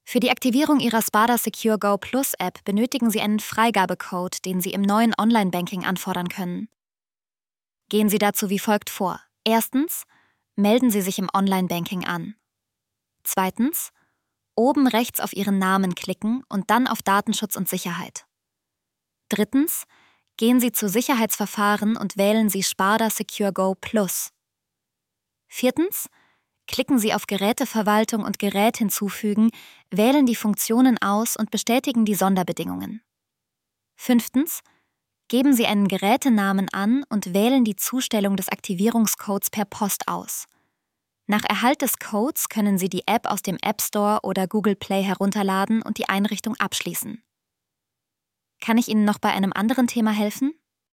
Für die Aktivierung Ihrer Sparda Secure Go Plus App benötigen Sie einen Freigabecode, den Sie im neuen Online-Banking anfordern können. Gehen Sie dazu wie folgt vor. Erstens, melden Sie sich im Online-Banking an. Zweitens, oben rechts auf Ihren Namen klicken und dann auf Datenschutz und Sicherheit. Drittens, gehen Sie zu Sicherheitsverfahren und wählen Sie Sparda Secure Go Plus. Viertens, klicken Sie auf Geräteverwaltung und Gerät hinzufügen, wählen die Funktionen aus und bestätigen die Sonderbedingungen. Fünftens, geben Sie einen Gerätenamen an und wählen die Zustellung des Aktivierungscodes per Post aus. Nach Erhalt des Codes können Sie die App aus dem App Store oder Google Play herunterladen und die Einrichtung abschließen. Kann ich Ihnen noch bei einem anderen Thema helfen?